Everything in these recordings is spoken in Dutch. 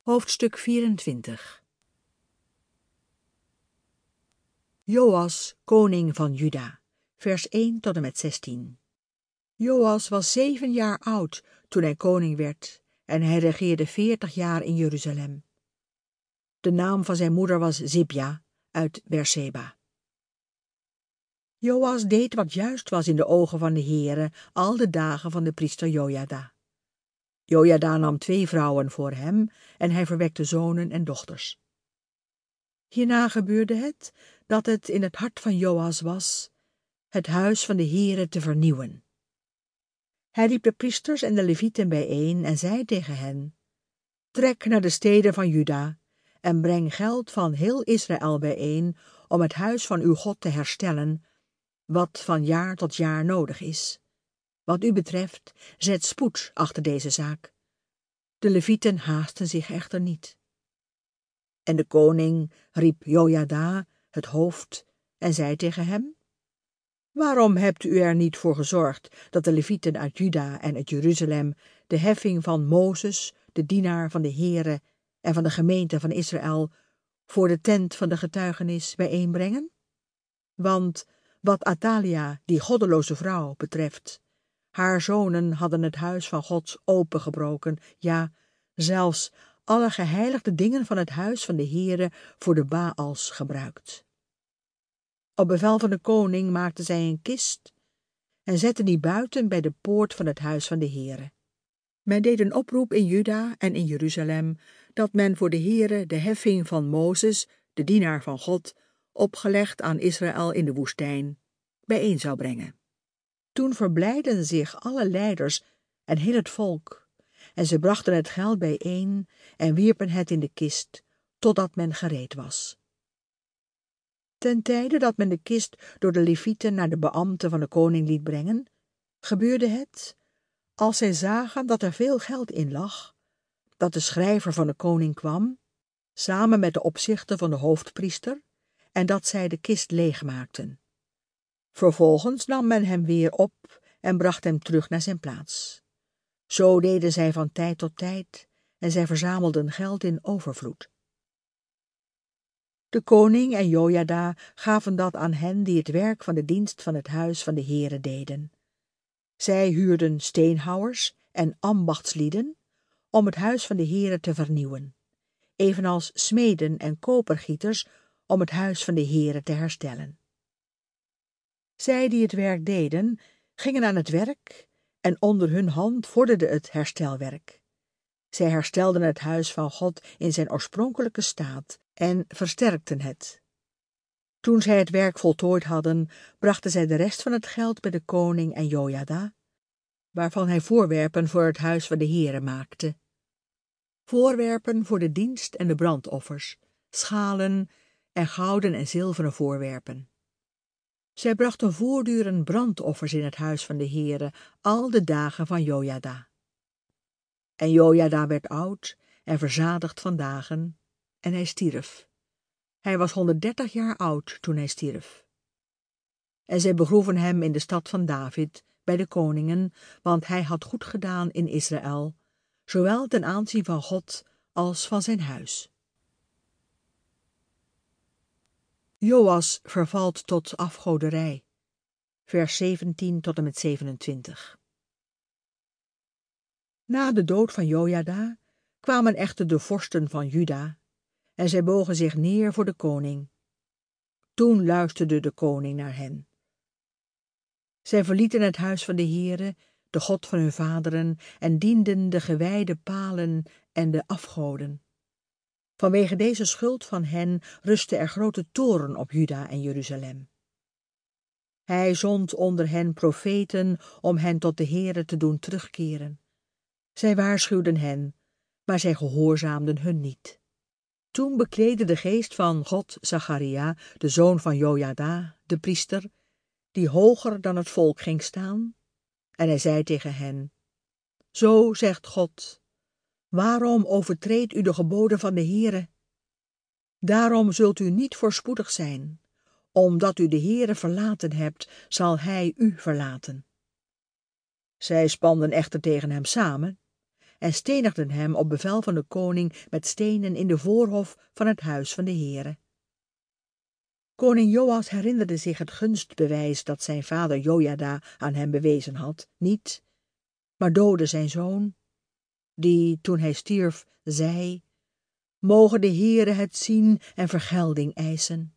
Hoofdstuk 24. Joas, koning van Juda, vers 1 tot en met 16. Joas was 7 jaar oud toen hij koning werd en hij regeerde 40 jaar in Jeruzalem. De naam van zijn moeder was Zibja uit Berseba. Joas deed wat juist was in de ogen van de Heere al de dagen van de priester Jojada. Jojada nam 2 vrouwen voor hem en hij verwekte zonen en dochters. Hierna gebeurde het dat het in het hart van Joas was het huis van de Heere te vernieuwen. Hij riep de priesters en de levieten bijeen en zei tegen hen: trek naar de steden van Juda en breng geld van heel Israël bijeen om het huis van uw God te herstellen, wat van jaar tot jaar nodig is. Wat u betreft, zet spoed achter deze zaak. De levieten haasten zich echter niet. En de koning riep Jojada, het hoofd, en zei tegen hem: waarom hebt u er niet voor gezorgd dat de levieten uit Juda en uit Jeruzalem de heffing van Mozes, de dienaar van de Heere en van de gemeente van Israël, voor de tent van de getuigenis bijeenbrengen? Want wat Athalia, die goddeloze vrouw, betreft, haar zonen hadden het huis van God opengebroken, ja, zelfs alle geheiligde dingen van het huis van de Heere voor de Baals gebruikt. Op bevel van de koning maakten zij een kist en zetten die buiten bij de poort van het huis van de Heere. Men deed een oproep in Juda en in Jeruzalem dat men voor de Heere de heffing van Mozes, de dienaar van God, opgelegd aan Israël in de woestijn, bijeen zou brengen. Toen verblijdden zich alle leiders en heel het volk, en ze brachten het geld bijeen en wierpen het in de kist, totdat men gereed was. Ten tijde dat men de kist door de levieten naar de beambten van de koning liet brengen, gebeurde het, als zij zagen dat er veel geld in lag, dat de schrijver van de koning kwam, samen met de opzichter van de hoofdpriester, en dat zij de kist leegmaakten. Vervolgens nam men hem weer op en bracht hem terug naar zijn plaats. Zo deden zij van tijd tot tijd en zij verzamelden geld in overvloed. De koning en Jojada gaven dat aan hen die het werk van de dienst van het huis van de Heere deden. Zij huurden steenhouwers en ambachtslieden om het huis van de Heere te vernieuwen, evenals smeden en kopergieters om het huis van de Heere te herstellen. Zij die het werk deden, gingen aan het werk en onder hun hand vorderde het herstelwerk. Zij herstelden het huis van God in zijn oorspronkelijke staat en versterkten het. Toen zij het werk voltooid hadden, brachten zij de rest van het geld bij de koning en Jojada, waarvan hij voorwerpen voor het huis van de Heere maakte. Voorwerpen voor de dienst en de brandoffers, schalen en gouden en zilveren voorwerpen. Zij brachten voortdurend brandoffers in het huis van de Heere al de dagen van Jojada. En Jojada werd oud en verzadigd van dagen, en hij stierf. Hij was 130 jaar oud toen hij stierf. En zij begroeven hem in de stad van David, bij de koningen, want hij had goed gedaan in Israël, zowel ten aanzien van God als van zijn huis. Joas vervalt tot afgoderij, vers 17 tot en met 27. Na de dood van Jojada kwamen echter de vorsten van Juda, en zij bogen zich neer voor de koning. Toen luisterde de koning naar hen. Zij verlieten het huis van de Heere, de God van hun vaderen, en dienden de gewijde palen en de afgoden. Vanwege deze schuld van hen rustte er grote toorn op Juda en Jeruzalem. Hij zond onder hen profeten om hen tot de Heere te doen terugkeren. Zij waarschuwden hen, maar zij gehoorzaamden hun niet. Toen bekleedde de geest van God Zacharia, de zoon van Jojada, de priester, die hoger dan het volk ging staan, en hij zei tegen hen: zo zegt God, waarom overtreedt u de geboden van de Heere? Daarom zult u niet voorspoedig zijn. Omdat u de Heere verlaten hebt, zal hij u verlaten. Zij spanden echter tegen hem samen, en stenigden hem op bevel van de koning met stenen in de voorhof van het huis van de Heere. Koning Joas herinnerde zich het gunstbewijs dat zijn vader Jojada aan hem bewezen had, niet, maar doodde zijn zoon, die, toen hij stierf, zei: Moge de Heere het zien en vergelding eisen.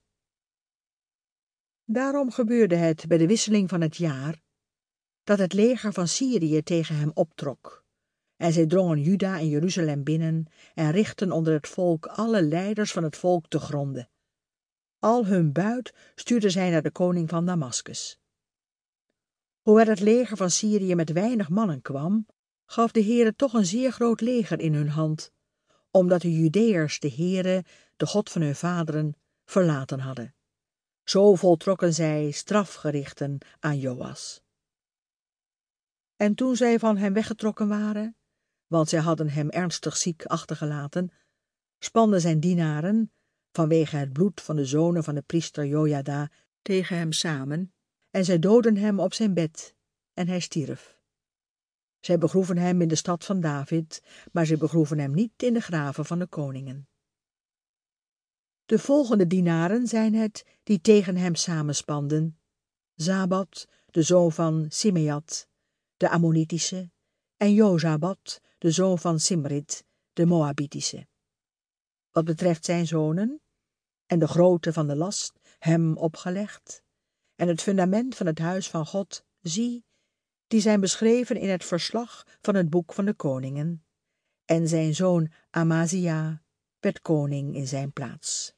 Daarom gebeurde het bij de wisseling van het jaar, dat het leger van Syrië tegen hem optrok, en zij drongen Juda en Jeruzalem binnen en richtten onder het volk alle leiders van het volk te gronde. Al hun buit stuurden zij naar de koning van Damaskus. Hoewel het leger van Syrië met weinig mannen kwam, gaf de Heere toch een zeer groot leger in hun hand, omdat de Judeërs de Heere, de God van hun vaderen, verlaten hadden. Zo voltrokken zij strafgerichten aan Joas. En toen zij van hem weggetrokken waren, want zij hadden hem ernstig ziek achtergelaten, spanden zijn dienaren, vanwege het bloed van de zonen van de priester Jojada, tegen hem samen, en zij doodden hem op zijn bed, en hij stierf. Zij begroeven hem in de stad van David, maar zij begroeven hem niet in de graven van de koningen. De volgende dienaren zijn het die tegen hem samenspanden: Zabad, de zoon van Simeat, de Ammonitische, en Jozabad, de zoon van Simrit, de Moabitische. Wat betreft zijn zonen, en de grootte van de last hem opgelegd, en het fundament van het huis van God, zie, die zijn beschreven in het verslag van het boek van de koningen, en zijn zoon Amazia werd koning in zijn plaats.